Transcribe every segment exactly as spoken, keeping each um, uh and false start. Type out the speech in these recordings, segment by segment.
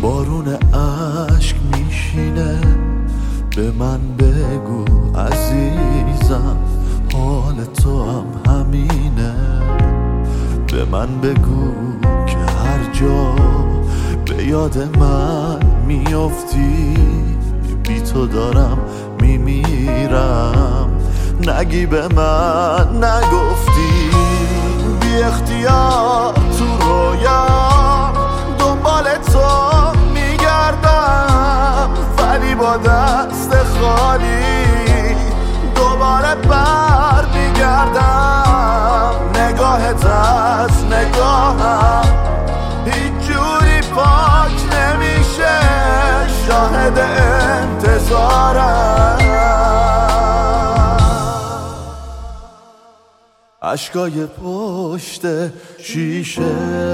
بارون عشق میشینه، به من بگو عزیزم حال تو هم همینه. به من بگو که هر جا به یاد من میافتی، بی تو دارم میمیرم. نگی به من نگفتی، بی اختیار تو رویام دنبال تو میگردم، ولی با دست خالی دوباره بر میگردم. نگاهت از نگاهم هیچ جوری پاک نمیشه، شاهد انتظارم. اشکای پشت شیشه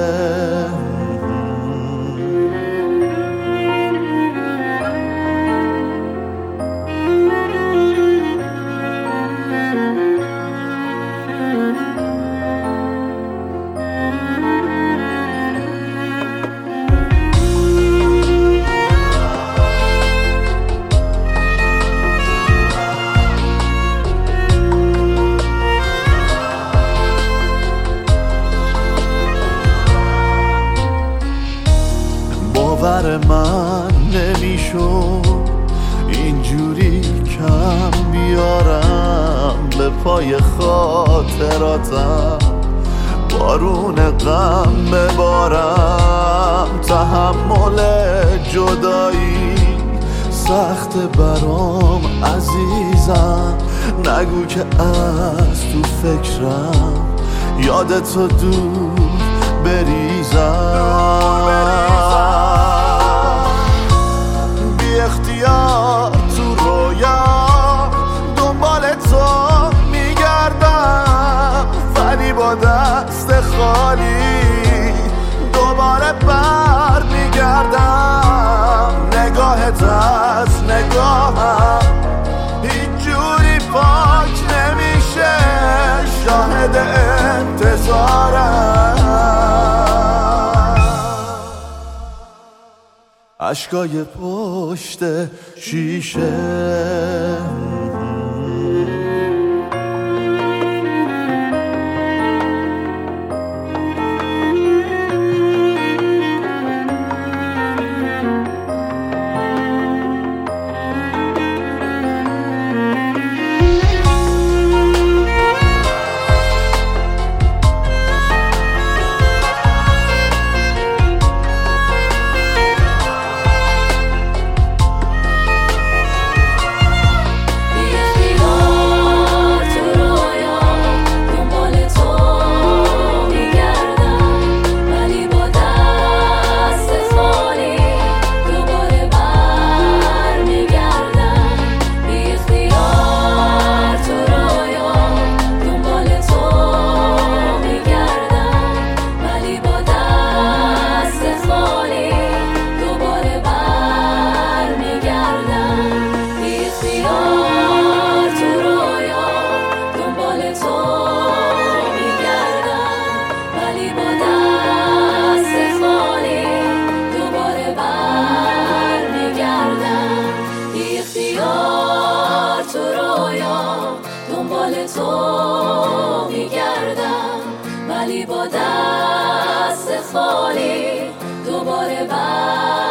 باور من نمیشد اینجوری کم بیارم به پای خاطراتم، بارون غم ببارم. تحمل جدایی سخت برام عزیزم، نگو که از تو فکرم یادتو دور بریزم. اختیار تو رویا دنبال تو میگردم، ولی با دست خالی دوباره بر میگردم. نگاهت از نگاهم هیچ جوری پاک نمیشه، شاهد انتظارم. اشکای پشت شیشه تو میگردم، ولی با دست خالی دوباره بر